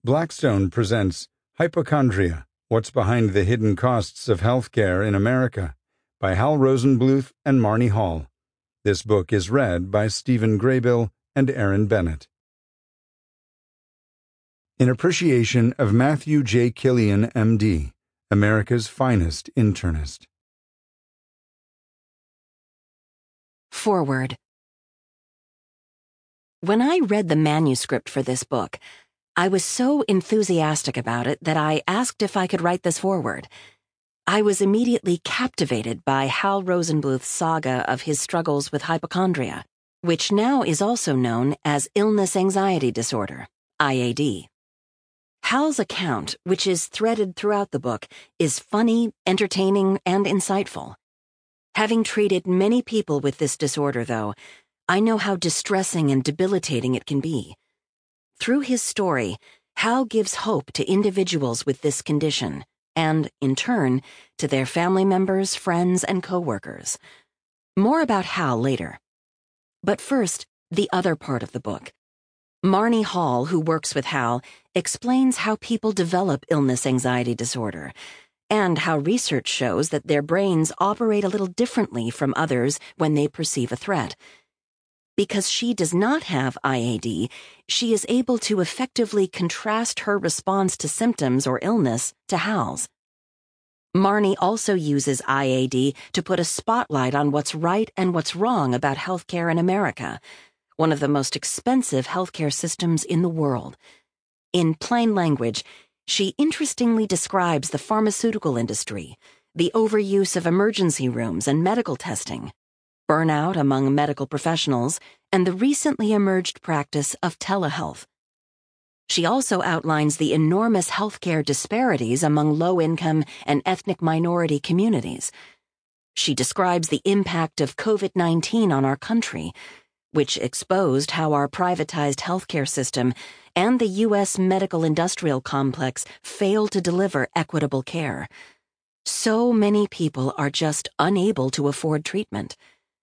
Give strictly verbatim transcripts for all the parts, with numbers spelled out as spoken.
Blackstone presents Hypochondria, What's Behind the Hidden Costs of Healthcare in America by Hal Rosenbluth and Marnie Hall. This book is read by Stephen Graybill and Aaron Bennett. In appreciation of Matthew J. Killian, M D, America's finest internist. Foreword. When I read the manuscript for this book, I was so enthusiastic about it that I asked if I could write this foreword. I was immediately captivated by Hal Rosenbluth's saga of his struggles with hypochondria, which now is also known as illness anxiety disorder, I A D. Hal's account, which is threaded throughout the book, is funny, entertaining, and insightful. Having treated many people with this disorder, though, I know how distressing and debilitating it can be. Through his story, Hal gives hope to individuals with this condition and, in turn, to their family members, friends, and coworkers. More about Hal later. But first, the other part of the book. Marnie Hall, who works with Hal, explains how people develop illness anxiety disorder and how research shows that their brains operate a little differently from others when they perceive a threat. Because she does not have I A D, she is able to effectively contrast her response to symptoms or illness to Hal's. Marnie also uses I A D to put a spotlight on what's right and what's wrong about healthcare in America, one of the most expensive healthcare systems in the world. In plain language, she interestingly describes the pharmaceutical industry, the overuse of emergency rooms and medical testing, burnout among medical professionals, and the recently emerged practice of telehealth. She also outlines the enormous healthcare disparities among low-income and ethnic minority communities. She describes the impact of COVID nineteen on our country, which exposed how our privatized healthcare system and the U S medical industrial complex fail to deliver equitable care. So many people are just unable to afford treatment.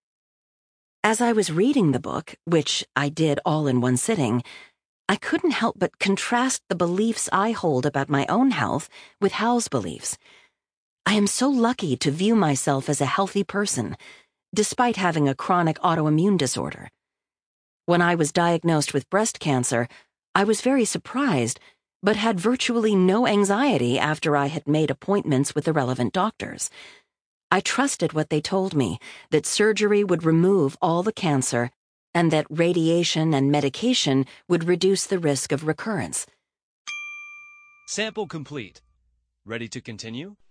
As I was reading the book, which I did all in one sitting, I couldn't help but contrast the beliefs I hold about my own health with Hal's beliefs. I am so lucky to view myself as a healthy person, despite having a chronic autoimmune disorder. When I was diagnosed with breast cancer, I was very surprised, but had virtually no anxiety after I had made appointments with the relevant doctors. I trusted what they told me, that surgery would remove all the cancer and that radiation and medication would reduce the risk of recurrence. Sample complete. Ready to continue?